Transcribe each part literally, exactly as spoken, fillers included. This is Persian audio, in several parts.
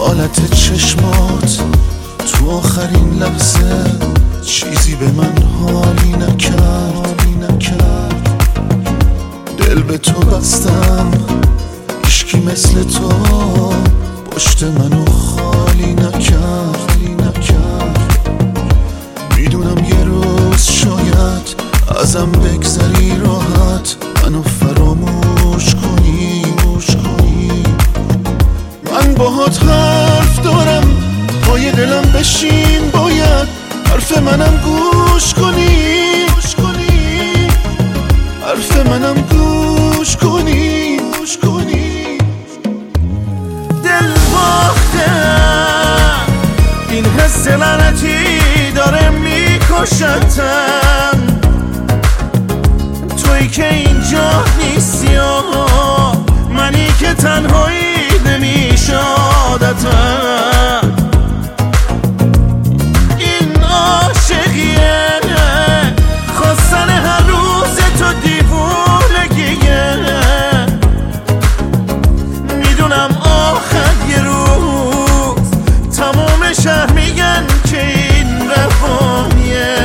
حالت چشمات تو آخرین لحظه چیزی به من حالی نکرد دل به تو بستم، هیچکی مثل تو پشت منو خالی نکرد میدونم یه روز شاید ازم بگذری راحت، منو فراموش کنی من باهات حرف دارم، پای دلم بشین، باید حرف منم گوش کنی حرف منم گوش کنی دل باختم، این حس لعنتی داره میکشتم، تویی که اینجا نیستی و منی که تنهایی نمیشادتم. این عاشقیه خواستن هر روز تو دیوونگیه، میدونم آخر یه روز تمام شهر میگن که این روانیه.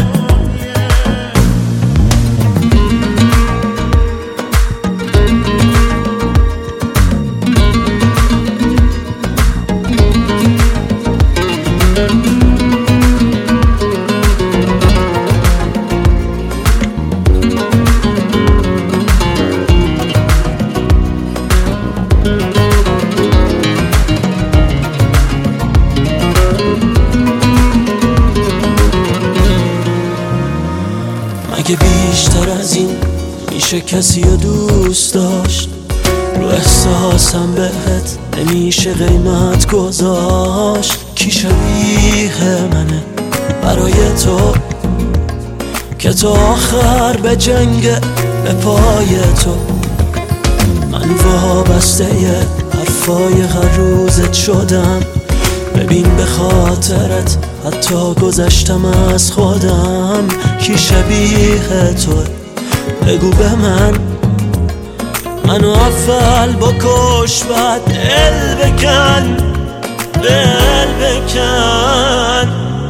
مگه بیشتر از این میشه کسی رو دوست داشت؟ رو احساسم بهت نمیشه قیمت گذاشت. کی شبیه منه برای تو که تو آخر به جنگ به پای تو؟ من وابسته حرفای هر روزت شدم، ببین به خاطرت حتی گذشتم از خودم. کی شبیه تو بگو به من، منو اول بکش بعد دل بکن دل بکن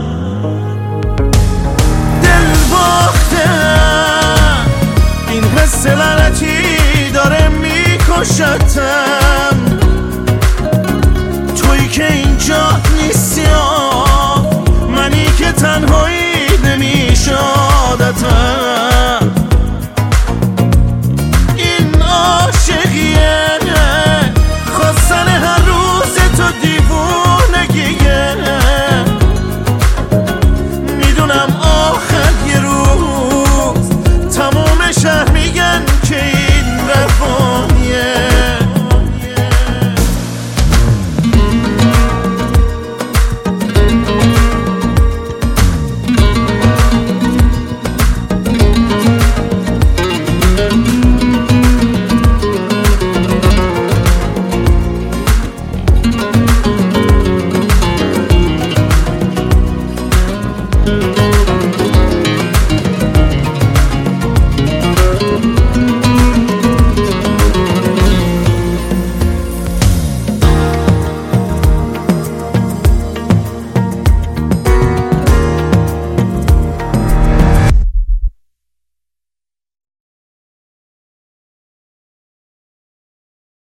دل باختم، این حس لعنتی داره میکشتم، تویی که اینجا نیستی و منی که تنهایی نمیشادتم.